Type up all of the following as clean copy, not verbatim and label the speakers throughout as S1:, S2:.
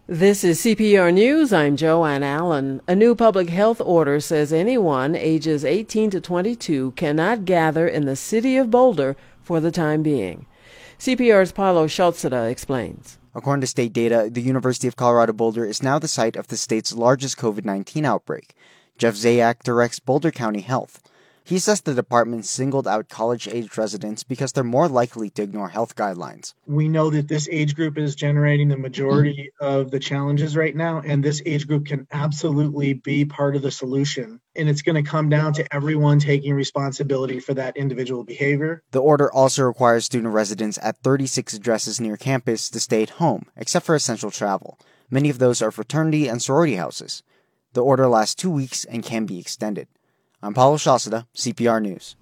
S1: This is CPR News. I'm Joanne Allen. A new public health order says anyone ages 18 to 22 cannot gather in the city of Boulder for the time being. CPR's Paulo Schalzada explains.
S2: According to state data, the University of Colorado Boulder is now the site of the state's largest COVID-19 outbreak. Jeff Zayak directs Boulder County Health. He says the department singled out college-aged residents because they're more likely to ignore health guidelines.
S3: We know that this age group is generating the majority of the challenges right now, and this age group can absolutely be part of the solution. And it's going to come down to everyone taking responsibility for that individual behavior.
S2: The order also requires student residents at 36 addresses near campus to stay at home, except for essential travel. Many of those are fraternity and sorority houses. The order lasts 2 weeks and can be extended. I'm Paulo Schalzada, CPR News.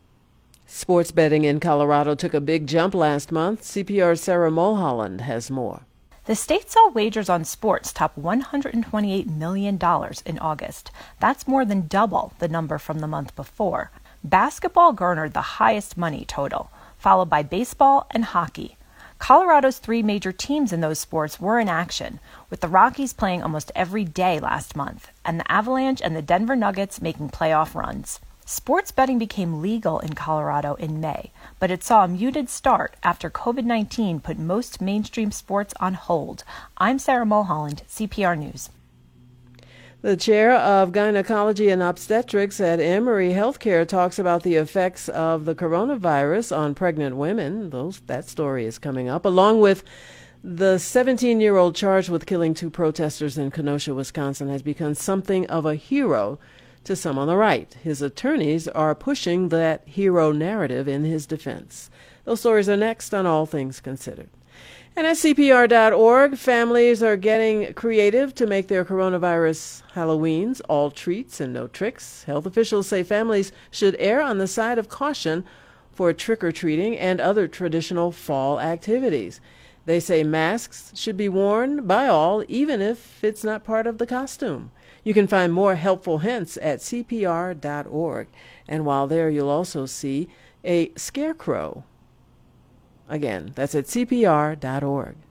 S1: Sports betting in Colorado took a big jump last month. CPR's Sarah Mulholland has more.
S4: The state saw wagers on sports top $128 million in August. That's more than double the number from the month before. Basketball garnered the highest money total, followed by baseball and hockey. Colorado's three major teams in those sports were in action, with the Rockies playing almost every day last month, and the Avalanche and the Denver Nuggets making playoff runs. Sports betting became legal in Colorado in May, but it saw a muted start after COVID-19 put most mainstream sports on hold. I'm Sarah Mulholland, CPR News.
S1: The chair of gynecology and obstetrics at Emory Healthcare talks about the effects of the coronavirus on pregnant women. That story is coming up, along with the 17-year-old charged with killing two protesters in Kenosha, Wisconsin, has become something of a hero to some on the right. His attorneys are pushing that hero narrative in his defense. Those stories are next on All Things Considered. And at CPR.org, families are getting creative to make their coronavirus Halloweens all treats and no tricks. Health officials say families should err on the side of caution for trick-or-treating and other traditional fall activities. They say masks should be worn by all, even if it's not part of the costume. You can find more helpful hints at CPR.org. And while there, you'll also see a scarecrow. Again, that's at CPR.org.